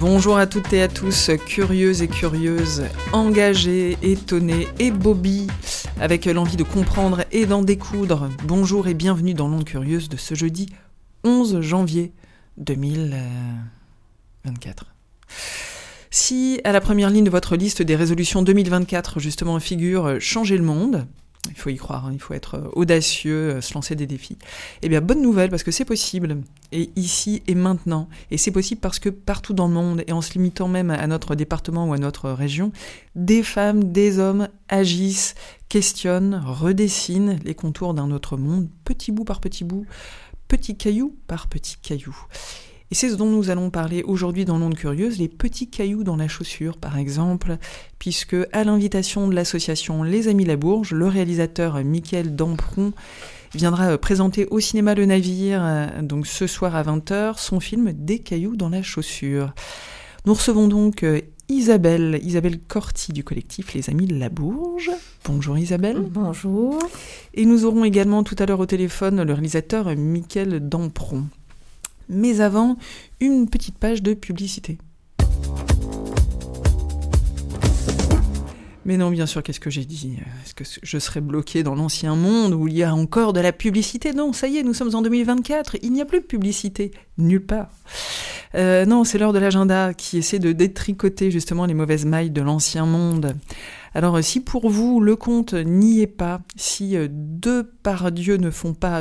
Bonjour à toutes et à tous, curieuses et curieuses, engagées, étonnées et bobies, avec l'envie de comprendre et d'en découdre. Bonjour et bienvenue dans l'onde curieuse de ce jeudi 11 janvier 2024. Si à la première ligne de votre liste des résolutions 2024, justement, figure « Changer le monde », il faut y croire, il faut être audacieux, se lancer des défis. Eh bien, bonne nouvelle, parce que c'est possible, et ici et maintenant. Et c'est possible parce que partout dans le monde, et en se limitant même à notre département ou à notre région, des femmes, des hommes agissent, questionnent, redessinent les contours d'un autre monde, petit bout par petit bout, petit caillou par petit caillou. Et c'est ce dont nous allons parler aujourd'hui dans l'onde curieuse, les petits cailloux dans la chaussure par exemple, puisque à l'invitation de l'association Les Amis Labourge, le réalisateur Mickaël Dampron viendra présenter au cinéma Le Navire, donc ce soir à 20h, son film Des cailloux dans la chaussure. Nous recevons donc Isabelle Corti du collectif Les Amis Labourge. Bonjour Isabelle. Bonjour. Et nous aurons également tout à l'heure au téléphone le réalisateur Mickaël Dampron. Mais avant, une petite page de publicité. Mais non, bien sûr, qu'est-ce que j'ai dit ? Est-ce que je serais bloqué dans l'ancien monde où il y a encore de la publicité ? Non, ça y est, nous sommes en 2024, il n'y a plus de publicité, nulle part. Non, c'est l'heure de l'agenda qui essaie de détricoter justement les mauvaises mailles de l'ancien monde. Alors, si pour vous, le compte n'y est pas, si 2 par Dieu ne font pas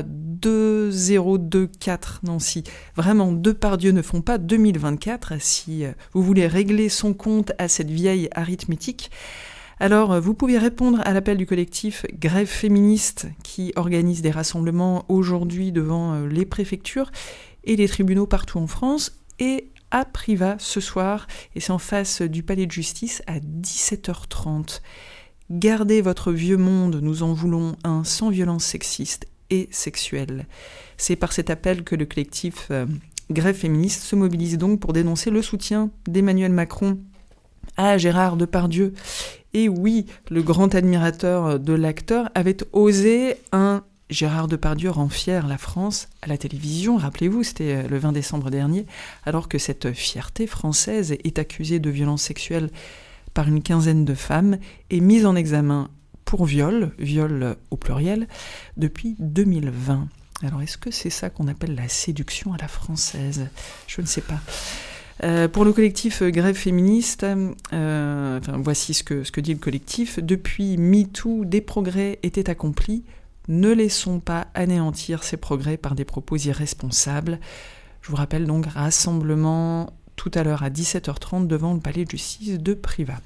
2024, non, si vraiment 2 par Dieu ne font pas 2024, si vous voulez régler son compte à cette vieille arithmétique, alors vous pouvez répondre à l'appel du collectif Grève Féministe qui organise des rassemblements aujourd'hui devant les préfectures et les tribunaux partout en France et à Privas ce soir, et c'est en face du palais de justice à 17h30. Gardez votre vieux monde, nous en voulons un sans violence sexiste et sexuelle. C'est par cet appel que le collectif Grève Féministe se mobilise donc pour dénoncer le soutien d'Emmanuel Macron à Gérard Depardieu. Et oui, le grand admirateur de l'acteur avait osé un Gérard Depardieu rend fière la France à la télévision, rappelez-vous, c'était le 20 décembre dernier, alors que cette fierté française est accusée de violences sexuelles par une quinzaine de femmes et mise en examen pour viol au pluriel, depuis 2020. Alors est-ce que c'est ça qu'on appelle la séduction à la française ? Je ne sais pas. Pour le collectif Grève Féministe, voici ce que dit le collectif. Depuis MeToo, des progrès étaient accomplis. Ne laissons pas anéantir ces progrès par des propos irresponsables. Je vous rappelle donc rassemblement tout à l'heure à 17h30 devant le palais de justice de Privas.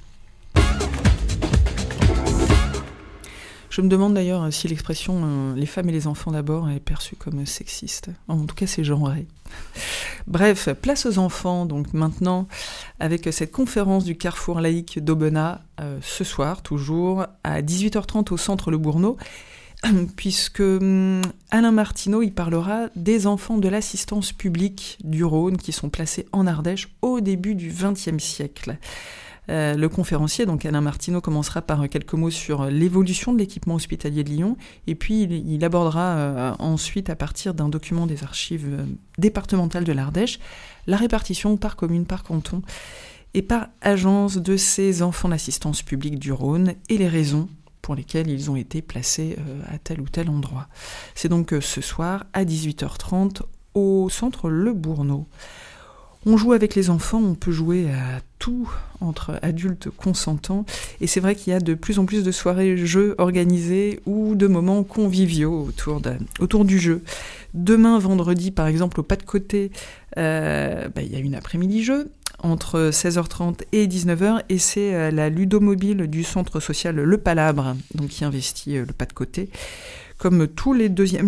Je me demande d'ailleurs si l'expression « les femmes et les enfants d'abord » est perçue comme sexiste. En tout cas, c'est genré. Bref, place aux enfants, donc maintenant, avec cette conférence du Carrefour laïque d'Aubenas, ce soir, toujours, à 18h30 au centre Le Bourneau, puisque Alain Martineau y parlera des enfants de l'assistance publique du Rhône qui sont placés en Ardèche au début du XXe siècle. Le conférencier, donc Alain Martineau, commencera par quelques mots sur l'évolution de l'équipement hospitalier de Lyon, et puis il abordera ensuite, à partir d'un document des archives départementales de l'Ardèche, la répartition par commune, par canton et par agence de ces enfants d'assistance publique du Rhône et les raisons pour lesquels ils ont été placés à tel ou tel endroit. C'est donc ce soir à 18h30 au centre Le Bourneau. On joue avec les enfants, on peut jouer à tout entre adultes consentants, et c'est vrai qu'il y a de plus en plus de soirées jeux organisées ou de moments conviviaux autour du jeu. Demain, vendredi, par exemple, au Pas de Côté, il y a une après-midi jeu entre 16h30 et 19h, et c'est la ludomobile du centre social Le Palabre, donc qui investit le Pas de Côté, comme tous les deuxièmes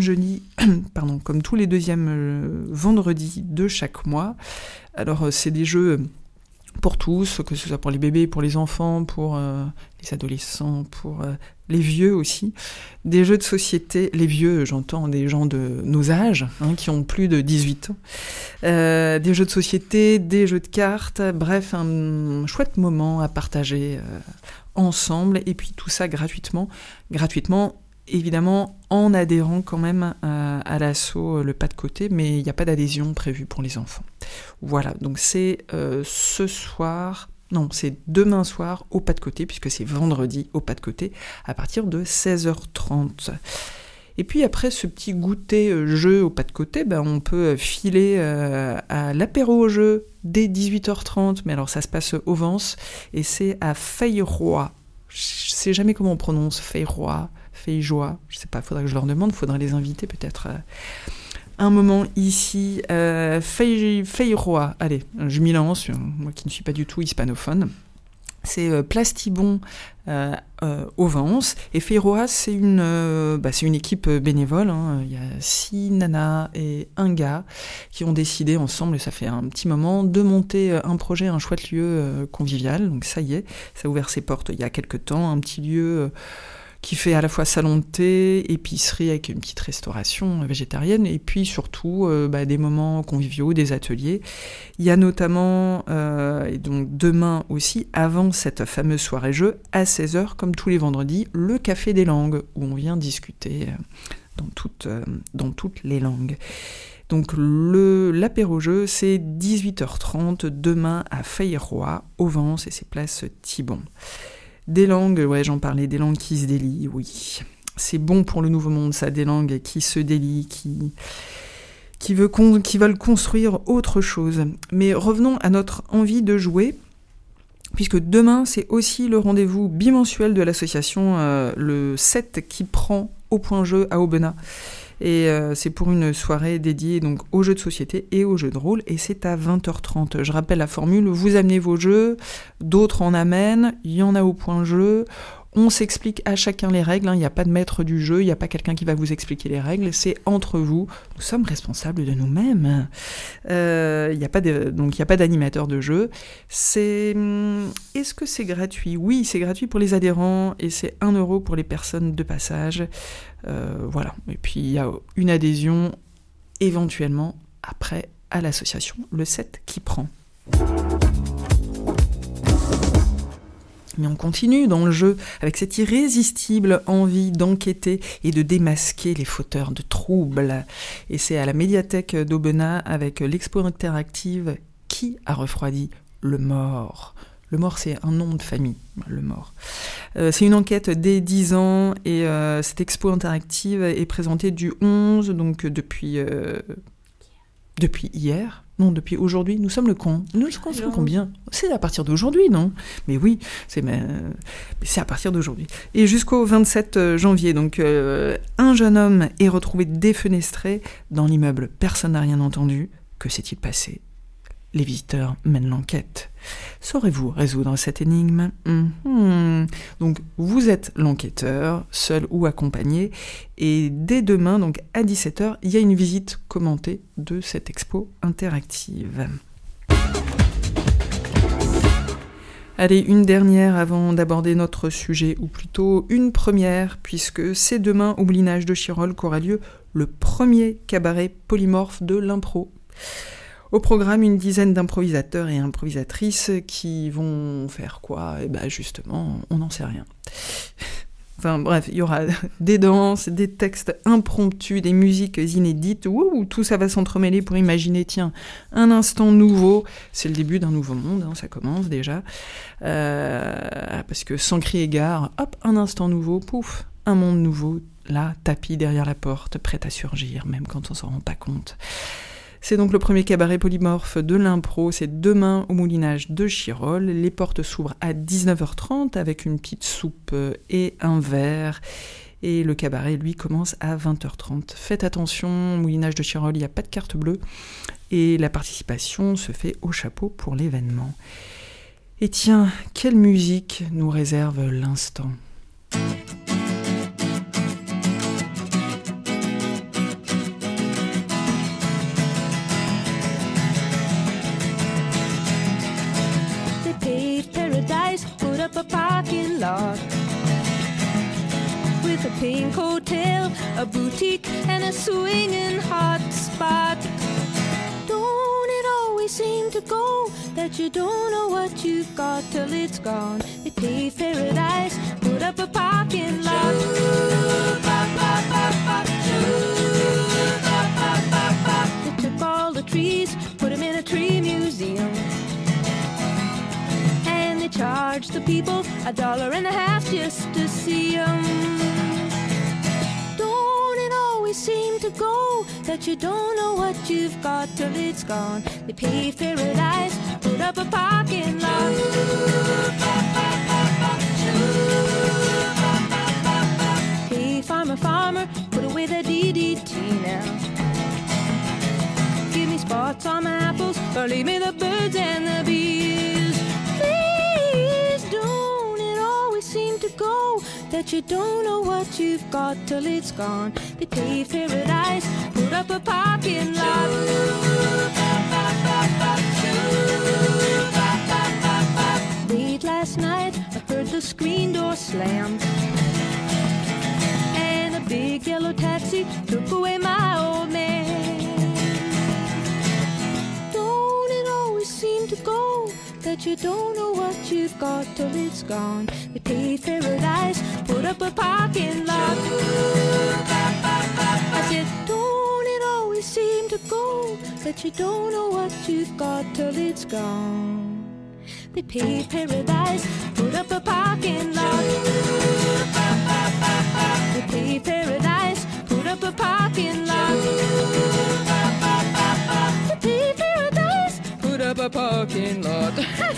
vendredis de chaque mois. Alors c'est des jeux pour tous, que ce soit pour les bébés, pour les enfants, pour les adolescents, pour les vieux aussi. Des jeux de société, les vieux, j'entends des gens de nos âges, qui ont plus de 18 ans. Des jeux de société, des jeux de cartes, bref, un chouette moment à partager ensemble, et puis tout ça gratuitement, évidemment en adhérant quand même à l'asso Le Pas de Côté, mais il n'y a pas d'adhésion prévue pour les enfants. Voilà, donc c'est ce soir... Non, c'est demain soir au pas de côté, puisque c'est vendredi au pas de côté, à partir de 16h30. Et puis après ce petit goûter jeu au pas de côté, on peut filer à l'apéro au jeu dès 18h30, mais alors ça se passe au Vence, et c'est à Feilleroy. Je sais jamais comment on prononce Feilleroy, Feillejoie, je sais pas, faudra que je leur demande, faudra les inviter peut-être un moment ici. Feilleroy, allez, je m'y lance, moi qui ne suis pas du tout hispanophone. C'est Place Thibon au Vence, et Feilleroy c'est une équipe bénévole, il y a 6 nanas et un gars qui ont décidé ensemble, et ça fait un petit moment, de monter un projet, un chouette lieu convivial. Donc ça y est, ça a ouvert ses portes il y a quelques temps, un petit lieu qui fait à la fois salon de thé, épicerie avec une petite restauration végétarienne, et puis surtout des moments conviviaux, des ateliers. Il y a notamment, et donc demain aussi, avant cette fameuse soirée-jeu, à 16h, comme tous les vendredis, le Café des Langues, où on vient discuter dans toutes les langues. Donc l'apéro-jeu, c'est 18h30, demain à Feilleroy, au Vence, et c'est place Thibon. Des langues, ouais, j'en parlais, des langues qui se délient, oui. C'est bon pour le nouveau monde, ça, des langues qui se délient, qui veulent construire autre chose. Mais revenons à notre envie de jouer, puisque demain, c'est aussi le rendez-vous bimensuel de l'association, le 7 qui prend au point jeu à Aubenas. Et c'est pour une soirée dédiée donc aux jeux de société et aux jeux de rôle, et c'est à 20h30. Je rappelle la formule, vous amenez vos jeux, d'autres en amènent, il y en a au point jeu, on s'explique à chacun les règles, il n'y a pas de maître du jeu, il n'y a pas quelqu'un qui va vous expliquer les règles, c'est entre vous, nous sommes responsables de nous-mêmes. Il n'y a pas d'animateur de jeu. Est-ce que c'est gratuit ? Oui, c'est gratuit pour les adhérents, et c'est 1 € pour les personnes de passage. Voilà. Et puis il y a une adhésion éventuellement après à l'association, le 7 qui prend. Mais on continue dans le jeu avec cette irrésistible envie d'enquêter et de démasquer les fauteurs de troubles. Et c'est à la médiathèque d'Aubenas avec l'expo interactive Qui a refroidi le mort ? Le mort, c'est un nom de famille, le mort. C'est une enquête dès 10 ans, et cette expo interactive est présentée du 11, donc depuis hier. Non, depuis aujourd'hui. Nous sommes le con. Nous sommes combien ? C'est à partir d'aujourd'hui, non ? Mais oui, c'est à partir d'aujourd'hui. Et jusqu'au 27 janvier, donc un jeune homme est retrouvé défenestré dans l'immeuble. Personne n'a rien entendu. Que s'est-il passé ? Les visiteurs mènent l'enquête. Saurez-vous résoudre cette énigme ? Donc, vous êtes l'enquêteur, seul ou accompagné, et dès demain, donc à 17h, il y a une visite commentée de cette expo interactive. Allez, une dernière avant d'aborder notre sujet, ou plutôt une première, puisque c'est demain au Moulinage de Chirolles qu'aura lieu le premier cabaret polymorphe de l'impro. Au programme, une dizaine d'improvisateurs et improvisatrices qui vont faire quoi ? Justement, on n'en sait rien. Enfin bref, il y aura des danses, des textes impromptus, des musiques inédites, tout ça va s'entremêler pour imaginer, tiens, un instant nouveau. C'est le début d'un nouveau monde, ça commence déjà. Parce que sans crier gare, hop, un instant nouveau, pouf, un monde nouveau, là, tapis derrière la porte, prêt à surgir, même quand on s'en rend pas compte. C'est donc le premier cabaret polymorphe de l'impro, c'est demain au Moulinage de Chirolles. Les portes s'ouvrent à 19h30 avec une petite soupe et un verre. Et le cabaret, lui, commence à 20h30. Faites attention, Moulinage de Chirolles, il n'y a pas de carte bleue. Et la participation se fait au chapeau pour l'événement. Et tiens, quelle musique nous réserve l'instant ? A parking lot with a pink hotel, a boutique and a swinging hot spot. Don't it always seem to go that you don't know what you've got till it's gone? They paved paradise, put up a parking lot. They took all the trees, put them in a tree always seem to go, that you don't know what you've got till it's gone. They paved paradise, put up a parking lot. Hey, farmer, farmer, put away the DDT now. Give me spots on my apples, or leave me the birds and the bees. Please don't it always seem to go, that you don't know what you've got till it's gone. They paved paradise, put up a parking lot. Late last night, I heard the screen door slam, and a big yellow taxi took away my old man. Don't it always seem to go, that you don't know what you've got till it's gone. They paved paradise, put up a parking lot. I said, don't it always seem to go, that you don't know what you've got till it's gone. They paved paradise, put up a parking lot. They paved paradise, put up a parking lot. They paved paradise, put up a parking lot.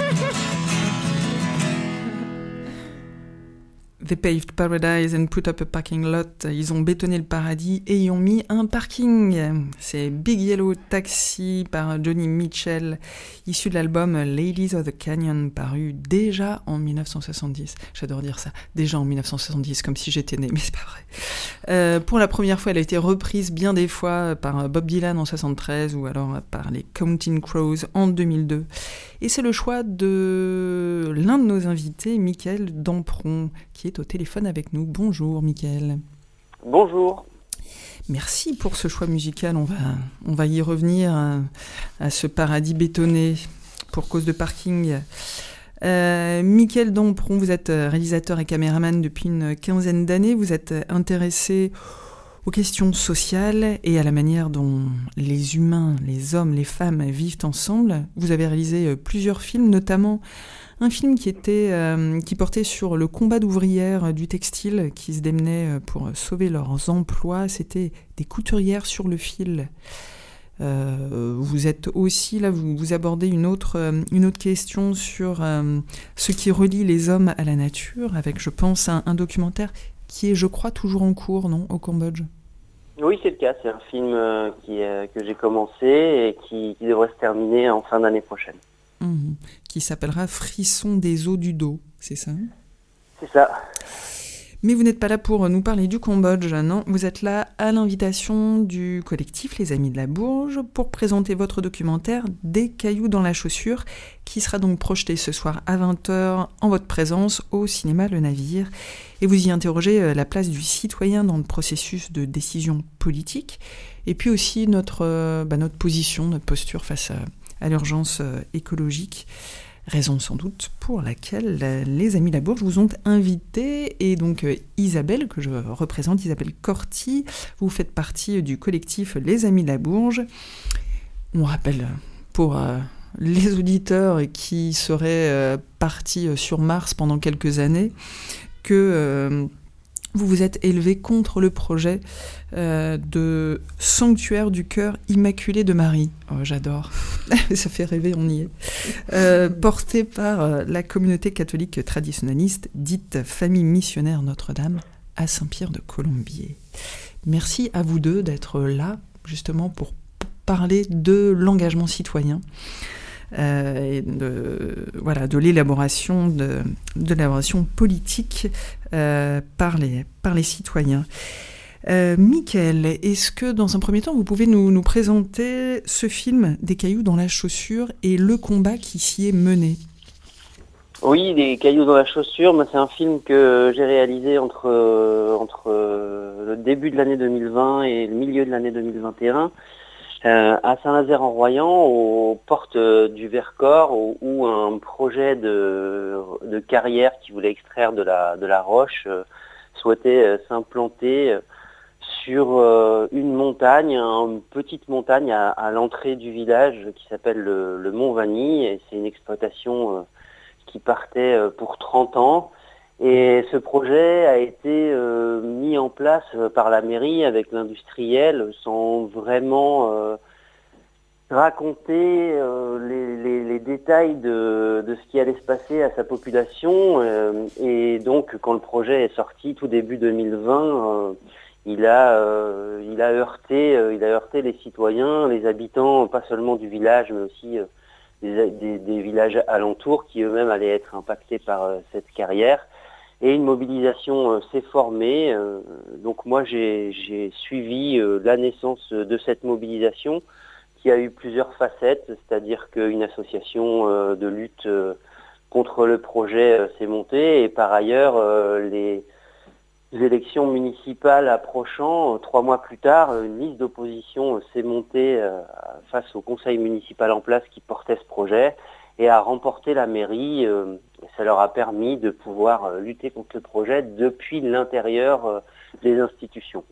They paved paradise and put up a parking lot. Ils ont bétonné le paradis et y ont mis un parking. C'est Big Yellow Taxi par Johnny Mitchell, issu de l'album Ladies of the Canyon, paru déjà en 1970. J'adore dire ça, déjà en 1970, comme si j'étais née, mais c'est pas vrai. Pour la première fois, elle a été reprise bien des fois par Bob Dylan en 73 ou alors par les Counting Crows en 2002. Et c'est le choix de l'un de nos invités, Mickaël Dampron, qui est au téléphone avec nous. Bonjour Mickaël. Bonjour. Merci pour ce choix musical. On va y revenir à ce paradis bétonné pour cause de parking. Mickaël Dampron, vous êtes réalisateur et caméraman depuis une quinzaine d'années. Vous êtes intéressé aux questions sociales et à la manière dont les humains, les hommes, les femmes vivent ensemble. Vous avez réalisé plusieurs films, notamment un film qui portait sur le combat d'ouvrières du textile qui se démenaient pour sauver leurs emplois. C'était Des couturières sur le fil. Vous êtes aussi là, vous abordez une autre question sur ce qui relie les hommes à la nature, avec, je pense, un documentaire qui est, je crois, toujours en cours, non, au Cambodge? Oui, c'est le cas. C'est un film que j'ai commencé et qui devrait se terminer en fin d'année prochaine. Qui s'appellera Frisson des eaux du dos, c'est ça? C'est ça. Mais vous n'êtes pas là pour nous parler du Cambodge, non? Vous êtes là à l'invitation du collectif Les Amis de la Bourge pour présenter votre documentaire Des cailloux dans la chaussure, qui sera donc projeté ce soir à 20h en votre présence au cinéma Le Navire. Et vous y interrogez la place du citoyen dans le processus de décision politique, et puis aussi notre position, notre posture face à l'urgence écologique. Raison sans doute pour laquelle les Amis de la Bourge vous ont invité. Et donc Isabelle, que je représente, Isabelle Corti, vous faites partie du collectif Les Amis de la Bourge. On rappelle pour les auditeurs qui seraient partis sur Mars pendant quelques années que vous vous êtes élevé contre le projet de sanctuaire du cœur immaculé de Marie. Oh, j'adore. Ça fait rêver, on y est. Porté par la communauté catholique traditionnaliste, dite Famille missionnaire Notre-Dame, à Saint-Pierre de Colombier. Merci à vous deux d'être là, justement, pour parler de l'engagement citoyen. Et de l'élaboration de l'élaboration politique par les citoyens. Mickaël, est-ce que dans un premier temps vous pouvez nous présenter ce film Des cailloux dans la chaussure et le combat qui s'y est mené? Oui, Des cailloux dans la chaussure, c'est un film que j'ai réalisé entre le début de l'année 2020 et le milieu de l'année 2021. À Saint-Nazaire-en-Royan, aux portes du Vercors, où un projet de carrière qui voulait extraire de la roche souhaitait s'implanter sur une montagne, une petite montagne à l'entrée du village qui s'appelle le Mont Vanille. Et c'est une exploitation qui partait pour 30 ans Et ce projet a été mis en place par la mairie avec l'industriel sans vraiment raconter les détails de ce qui allait se passer à sa population. Et donc, quand le projet est sorti tout début 2020, il a heurté les citoyens, les habitants, pas seulement du village, mais aussi des villages alentours qui eux-mêmes allaient être impactés par cette carrière. Et une mobilisation s'est formée. Donc moi, j'ai suivi la naissance de cette mobilisation qui a eu plusieurs facettes, c'est-à-dire qu'une association de lutte contre le projet s'est montée, et par ailleurs, les élections municipales approchant, 3 mois plus tard, une liste d'opposition s'est montée face au conseil municipal en place qui portait ce projet et a remporté la mairie. Ça leur a permis de pouvoir lutter contre le projet depuis l'intérieur des institutions.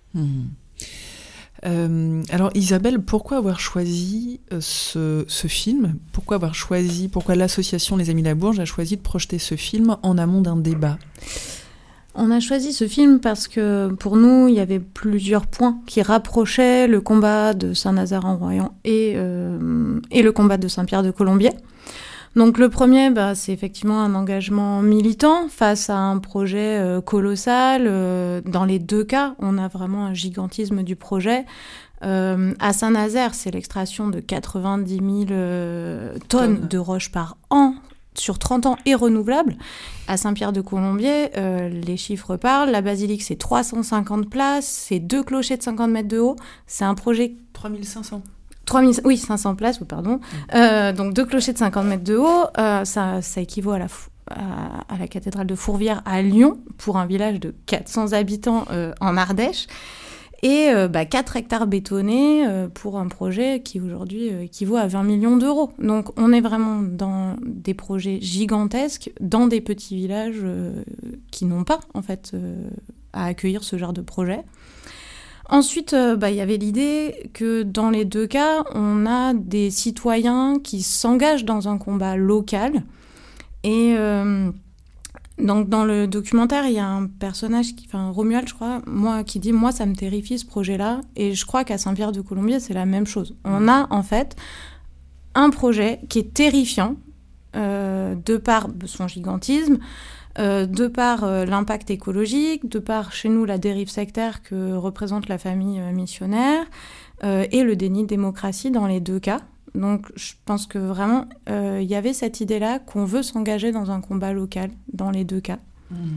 Alors Isabelle, pourquoi avoir choisi ce film ? Pourquoi l'association Les Amis de la Bourge a choisi de projeter ce film en amont d'un débat ? On a choisi ce film parce que pour nous, il y avait plusieurs points qui rapprochaient le combat de Saint-Nazaire-en-Royan et le combat de Saint-Pierre de Colombier. Donc le premier, c'est effectivement un engagement militant face à un projet colossal. Dans les deux cas, on a vraiment un gigantisme du projet. À Saint-Nazaire, c'est l'extraction de 90 000 tonnes de roches par an sur 30 ans et renouvelable. À Saint-Pierre-de-Colombier, les chiffres parlent. La basilique, c'est 350 places, c'est 2 clochers de 50 mètres de haut. C'est un projet... 3500. 500 places, pardon. Donc 2 clochers de 50 mètres de haut, ça équivaut à la cathédrale de Fourvière à Lyon, pour un village de 400 habitants en Ardèche. Et 4 hectares bétonnés pour un projet qui aujourd'hui équivaut à 20 millions d'euros. Donc on est vraiment dans des projets gigantesques, dans des petits villages qui n'ont pas en fait à accueillir ce genre de projet. Ensuite, y avait l'idée que dans les deux cas, on a des citoyens qui s'engagent dans un combat local. Et donc dans le documentaire, il y a un personnage, Romuald, je crois, qui dit « Moi, ça me terrifie ce projet-là ». Et je crois qu'à Saint-Pierre-de-Colombier, c'est la même chose. On a en fait un projet qui est terrifiant de par son gigantisme, de par l'impact écologique, de par, chez nous, la dérive sectaire que représente la famille missionnaire et le déni de démocratie dans les deux cas. Donc, je pense que vraiment, il y avait cette idée-là qu'on veut s'engager dans un combat local dans les deux cas.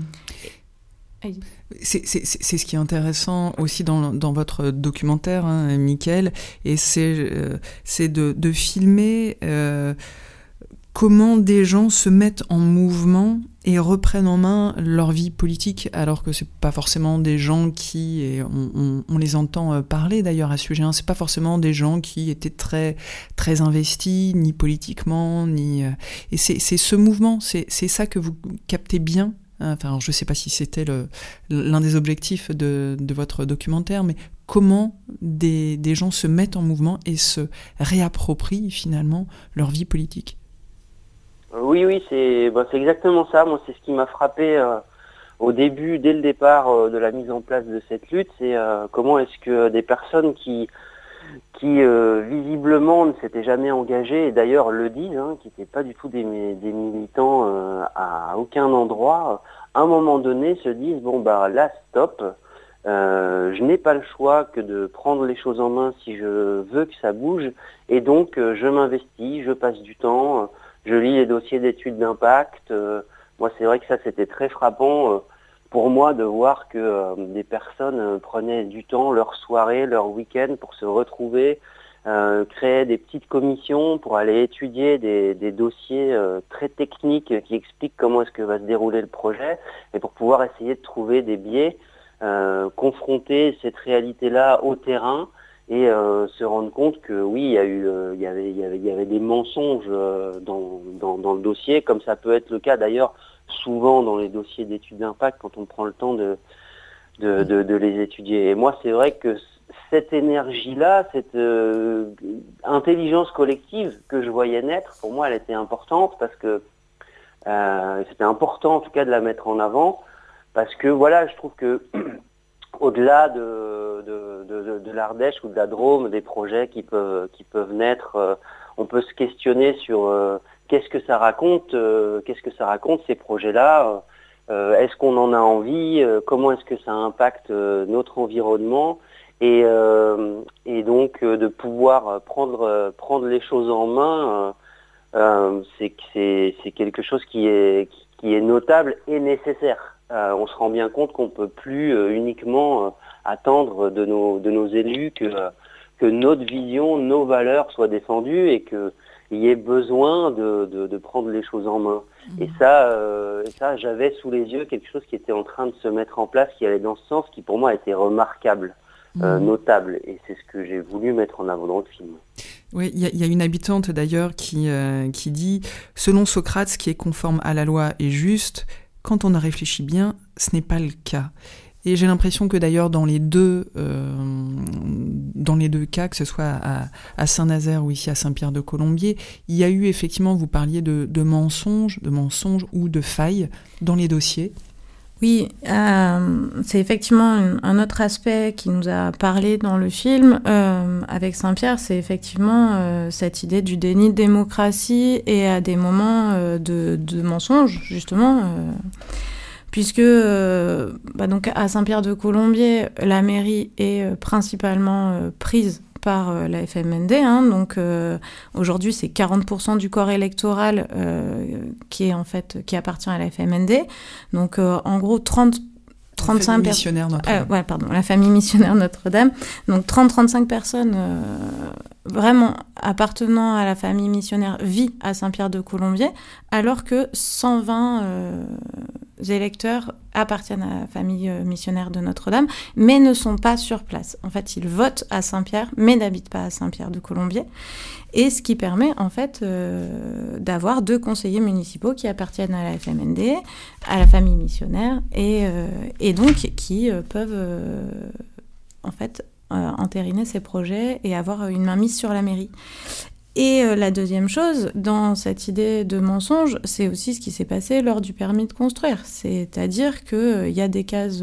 C'est ce qui est intéressant aussi dans votre documentaire, hein, Mickaël, et c'est de filmer comment des gens se mettent en mouvement et reprennent en main leur vie politique, alors que c'est pas forcément des gens qui, et on les entend parler d'ailleurs à ce sujet, hein, c'est pas forcément des gens qui étaient très très investis, ni politiquement, ni et c'est ce mouvement, c'est ça que vous captez bien. Enfin, je sais pas si c'était l'un des objectifs de votre documentaire, mais comment des gens se mettent en mouvement et se réapproprient finalement leur vie politique. Oui, c'est exactement ça. Moi, c'est ce qui m'a frappé au début, dès le départ de la mise en place de cette lutte, c'est comment est-ce que des personnes qui visiblement ne s'étaient jamais engagées, et d'ailleurs le disent, hein, qui n'étaient pas du tout des militants à aucun endroit, à un moment donné se disent là stop, je n'ai pas le choix que de prendre les choses en main si je veux que ça bouge, et donc je m'investis, je passe du temps. Je lis les dossiers d'études d'impact. Moi, c'est vrai que ça, c'était très frappant pour moi de voir que des personnes prenaient du temps, leur soirée, leur week-end pour se retrouver, créaient des petites commissions pour aller étudier des dossiers très techniques qui expliquent comment est-ce que va se dérouler le projet et pour pouvoir essayer de trouver des biais, confronter cette réalité-là au terrain. Et se rendre compte que oui, il y avait des mensonges dans le dossier, comme ça peut être le cas d'ailleurs souvent dans les dossiers d'études d'impact quand on prend le temps de les étudier. Et moi, c'est vrai que cette énergie-là, cette intelligence collective que je voyais naître, pour moi, elle était importante parce que C'était important en tout cas de la mettre en avant parce que voilà, je trouve que au-delà de l'Ardèche ou de la Drôme, des projets qui peuvent naître, on peut se questionner sur qu'est-ce que ça raconte ces projets-là. Est-ce qu'on en a envie? Comment est-ce que ça impacte notre environnement? Et donc de pouvoir prendre les choses en main, c'est quelque chose qui est notable et nécessaire. On se rend bien compte qu'on peut plus uniquement attendre de nos élus que notre vision, nos valeurs soient défendues et qu'il y ait besoin de prendre les choses en main. Et ça, j'avais sous les yeux quelque chose qui était en train de se mettre en place, qui allait dans ce sens, qui pour moi était remarquable, notable. Et c'est ce que j'ai voulu mettre en avant dans le film. Oui, il y a une habitante d'ailleurs qui dit « Selon Socrate, ce qui est conforme à la loi est juste. Quand on a réfléchi bien, ce n'est pas le cas. » Et j'ai l'impression que d'ailleurs dans les deux cas, que ce soit à Saint-Nazaire ou ici à Saint-Pierre-de-Colombier, il y a eu effectivement, vous parliez de mensonges ou de failles dans les dossiers. Oui, c'est effectivement un autre aspect qui nous a parlé dans le film avec Saint-Pierre, c'est effectivement cette idée du déni de démocratie et à des moments de mensonges, justement. Puisque donc à Saint-Pierre-de-Colombier, la mairie est principalement prise par la FMND. Donc aujourd'hui, c'est 40% du corps électoral qui appartient à la FMND. Donc en gros, 35 personnes. La famille missionnaire Notre-Dame. Donc 30-35 personnes vraiment appartenant à la famille missionnaire vit à Saint-Pierre-de-Colombier, alors que 120 électeurs appartiennent à la famille missionnaire de Notre-Dame, mais ne sont pas sur place. En fait, ils votent à Saint-Pierre, mais n'habitent pas à Saint-Pierre-de-Colombier. Et ce qui permet, en fait, d'avoir 2 conseillers municipaux qui appartiennent à la FMND, à la famille missionnaire, et donc qui peuvent, en fait, entériner ces projets et avoir une mainmise sur la mairie. Et la deuxième chose, dans cette idée de mensonge, c'est aussi ce qui s'est passé lors du permis de construire. C'est-à-dire qu'il y a des cases...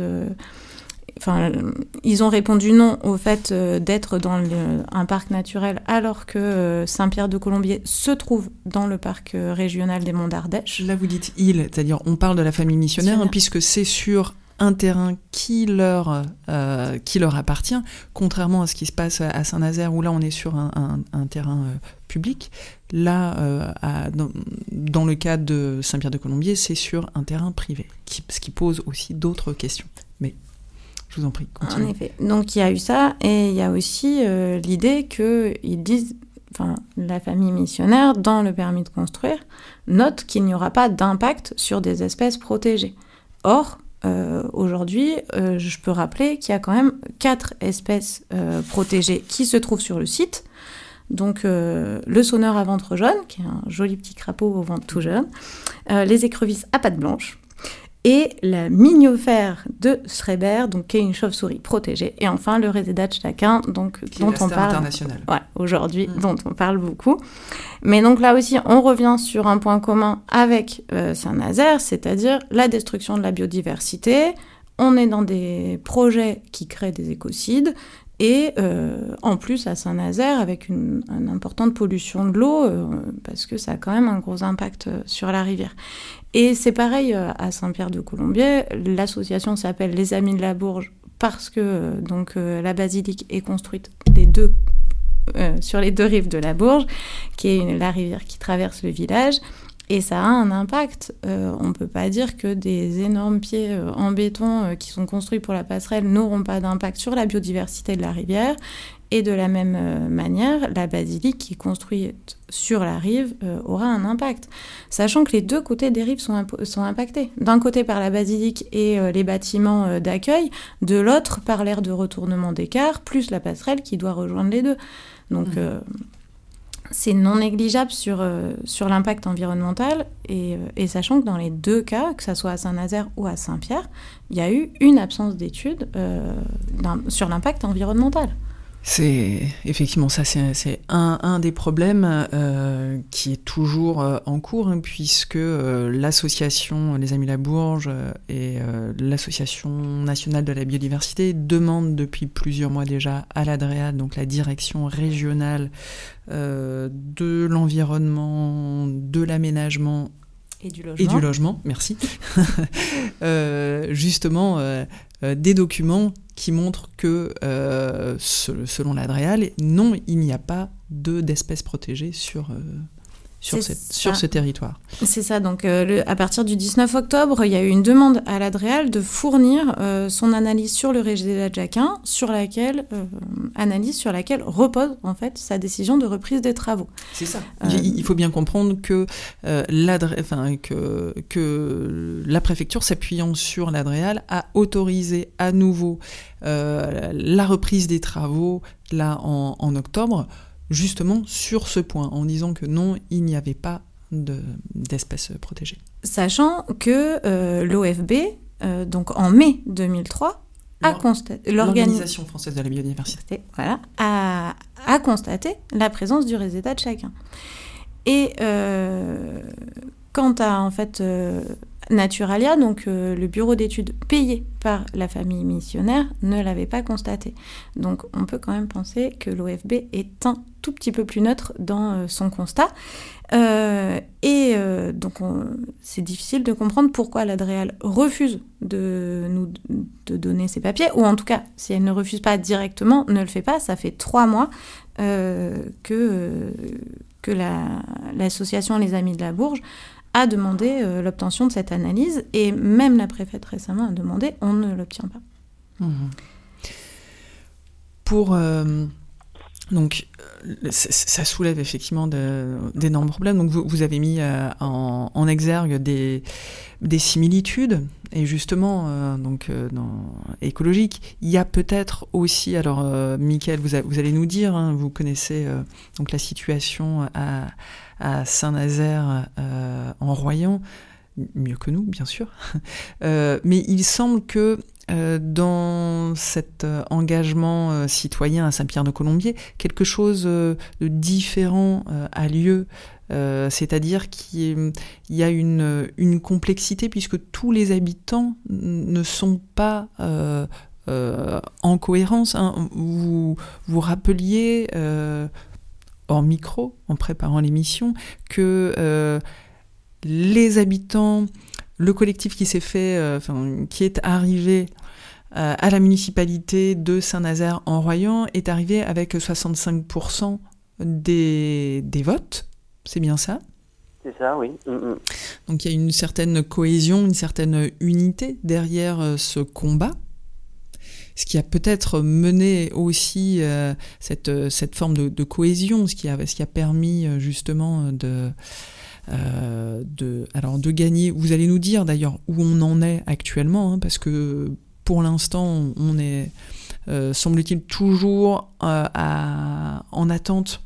ils ont répondu non au fait d'être dans un parc naturel alors que Saint-Pierre-de-Colombier se trouve dans le parc régional des Monts d'Ardèche. Là, vous dites « il », c'est-à-dire on parle de la famille missionnaire, puisque c'est sur un terrain qui leur appartient, contrairement à ce qui se passe à Saint-Nazaire, où là on est sur un terrain public. Là, dans le cas de Saint-Pierre-de-Colombier, c'est sur un terrain privé, ce qui pose aussi d'autres questions. Mais je vous en prie, continuez. En effet. Donc il y a eu ça, et il y a aussi l'idée qu'ils disent, la famille missionnaire, dans le permis de construire, note qu'il n'y aura pas d'impact sur des espèces protégées. Or, aujourd'hui, je peux rappeler qu'il y a quand même 4 espèces protégées qui se trouvent sur le site. Donc, le sonneur à ventre jaune, qui est un joli petit crapaud au ventre tout jaune, les écrevisses à pattes blanches, et la mignofère de Schreiber, donc qui est une chauve-souris protégée, et enfin le Réséda tchakin, donc qui dont est la on star parle internationale. Ouais, aujourd'hui, dont on parle beaucoup. Mais donc là aussi, on revient sur un point commun avec Saint-Nazaire, c'est-à-dire la destruction de la biodiversité. On est dans des projets qui créent des écocides. Et en plus, à Saint-Nazaire, avec une importante pollution de l'eau, parce que ça a quand même un gros impact sur la rivière. Et c'est pareil à Saint-Pierre-de-Colombier. L'association s'appelle Les Amis de la Bourge parce que la basilique est construite sur les 2 rives de la Bourge, qui est la rivière qui traverse le village. Et ça a un impact. On ne peut pas dire que des énormes pieds en béton qui sont construits pour la passerelle n'auront pas d'impact sur la biodiversité de la rivière. Et de la même manière, la basilique qui est construite sur la rive aura un impact. Sachant que les 2 côtés des rives sont impactés. D'un côté par la basilique et les bâtiments d'accueil, de l'autre par l'aire de retournement d'écart, plus la passerelle qui doit rejoindre les 2. Donc... c'est non négligeable sur l'impact environnemental et sachant que dans les 2 cas, que ce soit à Saint-Nazaire ou à Saint-Pierre, il y a eu une absence d'études sur l'impact environnemental. Effectivement, ça c'est un des problèmes qui est toujours en cours, hein, puisque l'association Les Amis Labourge et l'association nationale de la biodiversité demandent depuis plusieurs mois déjà à l'ADREAL, donc la direction régionale de l'environnement, de l'aménagement et du logement, merci, justement des documents qui montrent que, selon l'ADREAL, non, il n'y a pas d'espèces protégées sur ce territoire. C'est ça, donc à partir du 19 octobre, il y a eu une demande à l'ADREAL de fournir son analyse sur le Résédat Jacquin, analyse sur laquelle repose en fait sa décision de reprise des travaux. C'est ça. Il faut bien comprendre que, que la préfecture, s'appuyant sur l'ADREAL, a autorisé à nouveau la reprise des travaux là en octobre, justement sur ce point, en disant que non, il n'y avait pas d'espèces protégées. Sachant que l'OFB, donc en mai 2003, l'Organisation française de la biodiversité, voilà, a constaté la présence du Résédat Jacquin. Et quant à en fait Naturalia, donc le bureau d'études payé par la famille missionnaire, ne l'avait pas constaté. Donc on peut quand même penser que l'OFB est un tout petit peu plus neutre dans son constat. Donc c'est difficile de comprendre pourquoi l'ADREAL refuse de donner ses papiers, ou en tout cas, si elle ne refuse pas directement, ne le fait pas. Ça fait 3 mois que l'association Les Amis de la Bourge a demandé l'obtention de cette analyse, et même la préfète récemment a demandé, on ne l'obtient pas. Donc, ça soulève effectivement d'énormes problèmes. Donc, vous avez mis en exergue des similitudes, et justement, dans écologique, il y a peut-être aussi, alors, Mickaël, vous allez nous dire, hein, vous connaissez donc la situation à Saint-Nazaire en Royan, mieux que nous, bien sûr. Mais il semble que dans cet engagement citoyen à Saint-Pierre-de-Colombier, quelque chose de différent a lieu, c'est-à-dire qu'il y a une complexité, puisque tous les habitants ne sont pas en cohérence, hein. Vous rappeliez hors micro, en préparant l'émission, que les habitants, le collectif qui s'est fait, qui est arrivé à la municipalité de Saint-Nazaire en Royan, est arrivé avec 65% des votes. C'est bien ça ? C'est ça, oui. Donc il y a une certaine cohésion, une certaine unité derrière ce combat, ce qui a peut-être mené aussi cette forme de cohésion, ce qui a permis justement de gagner. Vous allez nous dire d'ailleurs où on en est actuellement, hein, parce que pour l'instant on est, semble-t-il, toujours en attente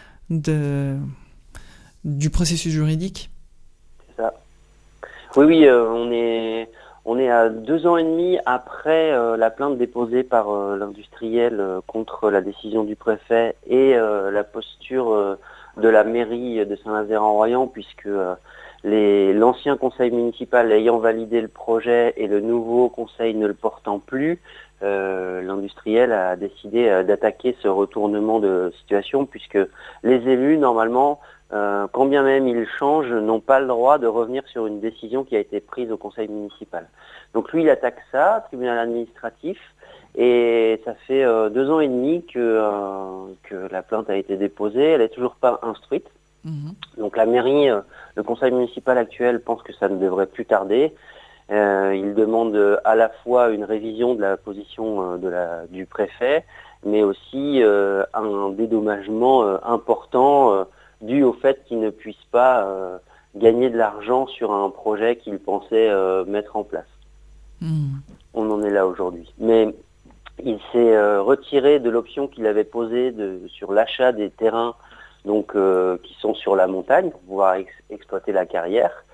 du processus juridique. C'est ça. Oui, on est à 2 ans et demi après la plainte déposée par l'industriel contre la décision du préfet et la posture de la mairie de Saint-Nazaire-en-Royan, puisque l'ancien conseil municipal ayant validé le projet et le nouveau conseil ne le portant plus, l'industriel a décidé d'attaquer ce retournement de situation, puisque les élus, normalement, quand bien même ils changent, n'ont pas le droit de revenir sur une décision qui a été prise au conseil municipal. Donc lui, il attaque ça, tribunal administratif, et ça fait 2 ans et demi que la plainte a été déposée. Elle n'est toujours pas instruite. Donc la mairie, le conseil municipal actuel pense que ça ne devrait plus tarder. Il demande à la fois une révision de la position du préfet, mais aussi un dédommagement important dû au fait qu'il ne puisse pas gagner de l'argent sur un projet qu'il pensait mettre en place. On en est là aujourd'hui. Mais il s'est retiré de l'option qu'il avait posée sur l'achat des terrains, donc qui sont sur la montagne pour pouvoir exploiter la carrière.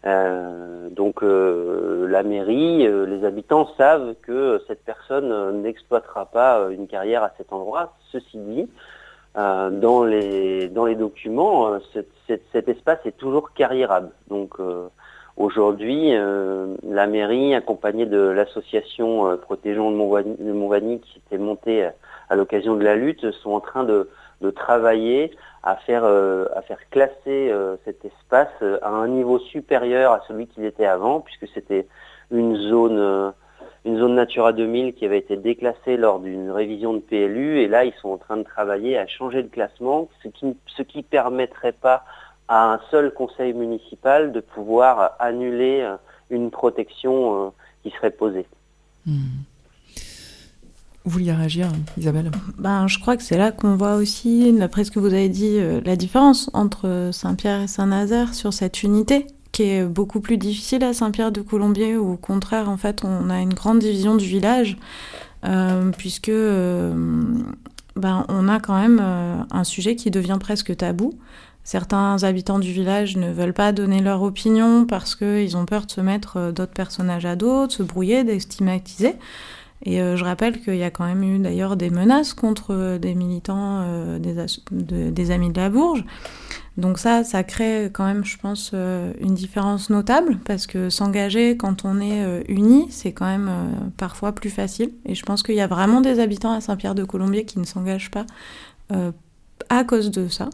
Donc la mairie, les habitants savent que cette personne n'exploitera pas une carrière à cet endroit. Ceci dit, dans les documents, cet espace est toujours carriérable. Donc aujourd'hui, la mairie, accompagnée de l'association Protégeons le Mont-Vany qui s'était montée à l'occasion de la lutte, sont en train de travailler à faire classer cet espace à un niveau supérieur à celui qu'il était avant, puisque c'était une zone Natura 2000 qui avait été déclassée lors d'une révision de PLU, et là ils sont en train de travailler à changer le classement, ce qui permettrait pas à un seul conseil municipal de pouvoir annuler une protection qui serait posée. Vous vouliez réagir, Isabelle ? Je crois que c'est là qu'on voit aussi, d'après ce que vous avez dit, la différence entre Saint-Pierre et Saint-Nazaire sur cette unité, qui est beaucoup plus difficile à Saint-Pierre-de-Colombier, où au contraire, en fait, on a une grande division du village, puisque on a quand même un sujet qui devient presque tabou. Certains habitants du village ne veulent pas donner leur opinion parce qu'ils ont peur de se mettre d'autres personnages à dos, de se brouiller, d'être stigmatisés. Et je rappelle qu'il y a quand même eu d'ailleurs des menaces contre des militants des Amis de la Bourge. Donc ça crée quand même, je pense, une différence notable, parce que s'engager quand on est unis, c'est quand même parfois plus facile. Et je pense qu'il y a vraiment des habitants à Saint-Pierre-de-Colombier qui ne s'engagent pas à cause de ça.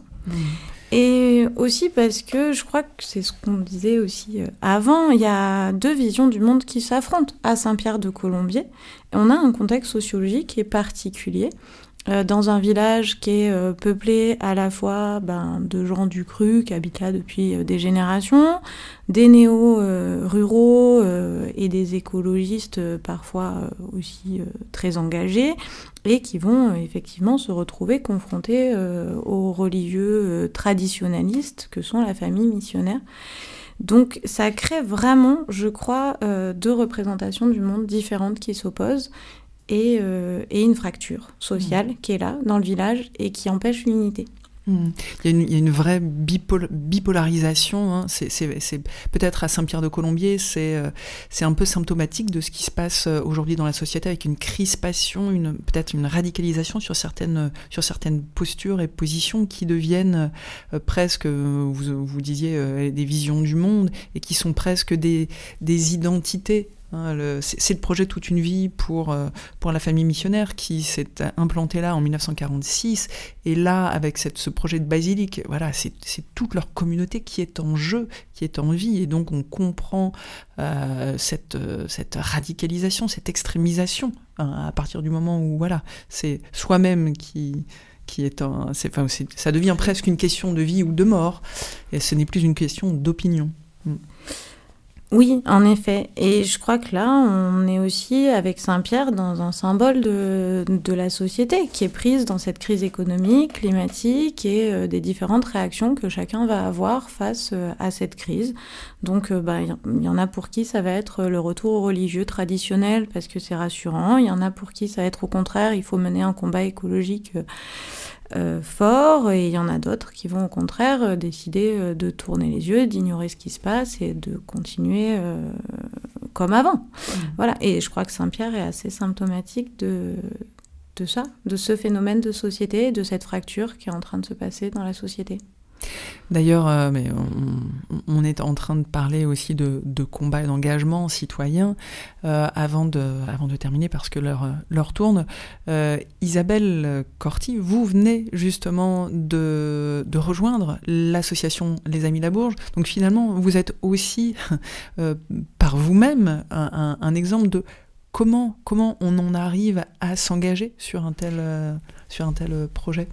Et aussi parce que je crois que c'est ce qu'on disait aussi avant, il y a deux visions du monde qui s'affrontent à Saint-Pierre-de-Colombier. Et on a un contexte sociologique qui est particulier, dans un village qui est peuplé à la fois de gens du cru qui habitent là depuis des générations, des néo-ruraux et des écologistes parfois aussi très engagés, et qui vont effectivement se retrouver confrontés aux religieux traditionnalistes que sont la famille missionnaire. Donc ça crée vraiment, je crois, deux représentations du monde différentes qui s'opposent, et une fracture sociale qui est là, dans le village, et qui empêche l'unité. Il y a une vraie bipolarisation, hein. C'est peut-être à Saint-Pierre-de-Colombier, c'est un peu symptomatique de ce qui se passe aujourd'hui dans la société, avec une crispation, peut-être une radicalisation sur certaines postures et positions qui deviennent presque, vous disiez, des visions du monde, et qui sont presque des identités. C'est le projet Toute une vie pour la famille missionnaire qui s'est implantée là en 1946, et là avec ce projet de basilique, voilà, c'est toute leur communauté qui est en jeu, qui est en vie, et donc on comprend cette radicalisation, cette extrémisation, à partir du moment où voilà, c'est soi-même qui est ça devient presque une question de vie ou de mort, et ce n'est plus une question d'opinion. Oui, en effet. Et je crois que là, on est aussi, avec Saint-Pierre, dans un symbole de la société qui est prise dans cette crise économique, climatique, et des différentes réactions que chacun va avoir face à cette crise. Donc, y en a pour qui ça va être le retour aux religieux traditionnels parce que c'est rassurant. Il y en a pour qui ça va être au contraire, il faut mener un combat écologique fort, et il y en a d'autres qui vont au contraire décider de tourner les yeux, d'ignorer ce qui se passe et de continuer comme avant. Voilà. Et je crois que Saint-Pierre est assez symptomatique de ça, de ce phénomène de société, de cette fracture qui est en train de se passer dans la société. D'ailleurs, mais on est en train de parler aussi de combat et d'engagement citoyen. Avant de terminer, parce que l'heure tourne, Isabelle Corti, vous venez justement de rejoindre l'association Les Amis de la Bourge. Donc finalement, vous êtes aussi, par vous-même, un exemple de comment on en arrive à s'engager sur un tel projet.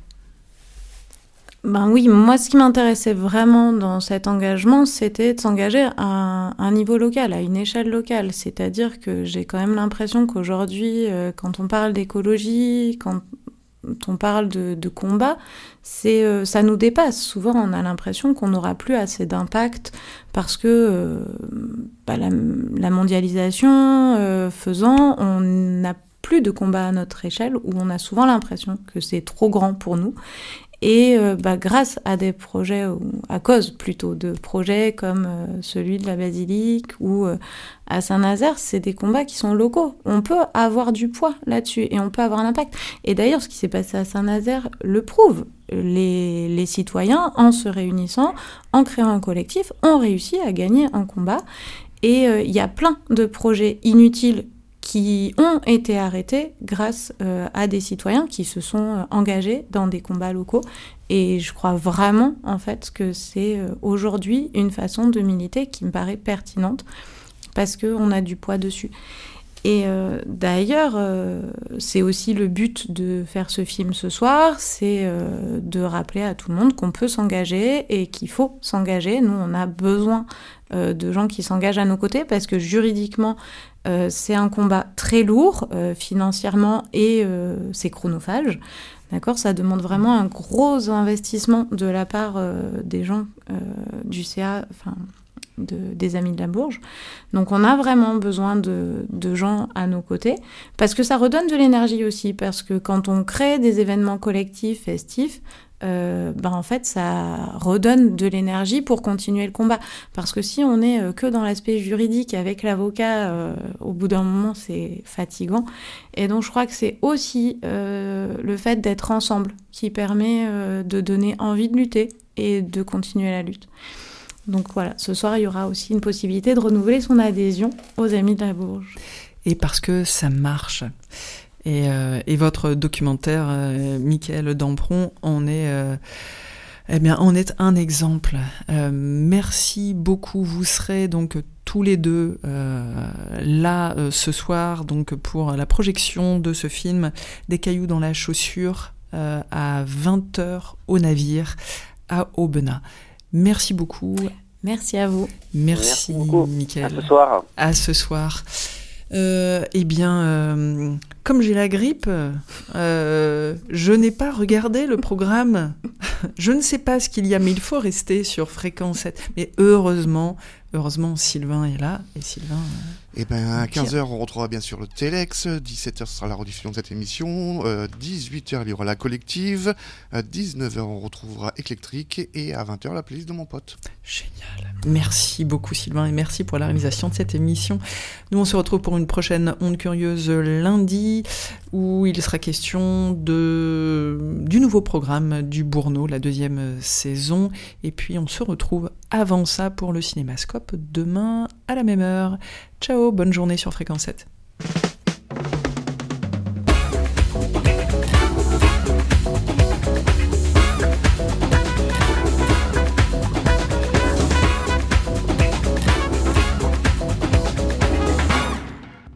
Oui, moi ce qui m'intéressait vraiment dans cet engagement, c'était de s'engager à un niveau local, à une échelle locale. C'est-à-dire que j'ai quand même l'impression qu'aujourd'hui, quand on parle d'écologie, quand on parle de combat, ça nous dépasse. Souvent, on a l'impression qu'on n'aura plus assez d'impact parce que la mondialisation faisant, on n'a plus de combat à notre échelle, où on a souvent l'impression que c'est trop grand pour nous. Et grâce à des projets, ou à cause plutôt de projets comme celui de la Basilique ou à Saint-Nazaire, c'est des combats qui sont locaux. On peut avoir du poids là-dessus et on peut avoir un impact. Et d'ailleurs, ce qui s'est passé à Saint-Nazaire le prouve. Les citoyens, en se réunissant, en créant un collectif, ont réussi à gagner un combat. Et il y a plein de projets inutiles qui ont été arrêtés grâce à des citoyens qui se sont engagés dans des combats locaux. Et je crois vraiment, en fait, que c'est aujourd'hui une façon de militer qui me paraît pertinente parce qu'on a du poids dessus. Et d'ailleurs, c'est aussi le but de faire ce film ce soir, c'est de rappeler à tout le monde qu'on peut s'engager et qu'il faut s'engager. Nous, on a besoin de gens qui s'engagent à nos côtés parce que juridiquement, c'est un combat très lourd financièrement et c'est chronophage. D'accord, ça demande vraiment un gros investissement de la part des gens du CA, des Amis de la Bourge. Donc on a vraiment besoin de gens à nos côtés, parce que ça redonne de l'énergie aussi, parce que quand on crée des événements collectifs, festifs, en fait ça redonne de l'énergie pour continuer le combat. Parce que si on est que dans l'aspect juridique avec l'avocat, au bout d'un moment c'est fatigant. Et donc je crois que c'est aussi le fait d'être ensemble qui permet de donner envie de lutter et de continuer la lutte. Donc voilà, ce soir, il y aura aussi une possibilité de renouveler son adhésion aux Amis de la Bourge. Et parce que ça marche. Et votre documentaire, Mickaël Dampron, en est un exemple. Merci beaucoup. Vous serez donc tous les deux là ce soir donc pour la projection de ce film Des cailloux dans la chaussure à 20h au Navire à Aubenas. Merci beaucoup. Merci à vous. Merci Mickaël. À ce soir. À ce soir. Comme j'ai la grippe, je n'ai pas regardé le programme. Je ne sais pas ce qu'il y a, mais il faut rester sur Fréquence 7. Mais heureusement, Sylvain est là. Et Sylvain... à 15h, on retrouvera bien sûr le Téléx. 17h, ce sera la rediffusion de cette émission. 18h, il y aura la collective. 19h, on retrouvera Éclectrique. Et à 20h, la playlist de mon pote. Génial. Merci beaucoup, Sylvain, et merci pour la réalisation de cette émission. Nous, on se retrouve pour une prochaine Onde Curieuse lundi, où il sera question du nouveau programme du Bourneau, la 2e saison. Et puis, on se retrouve avant ça pour le Cinémascope demain à la même heure. Ciao, bonne journée sur Fréquence 7.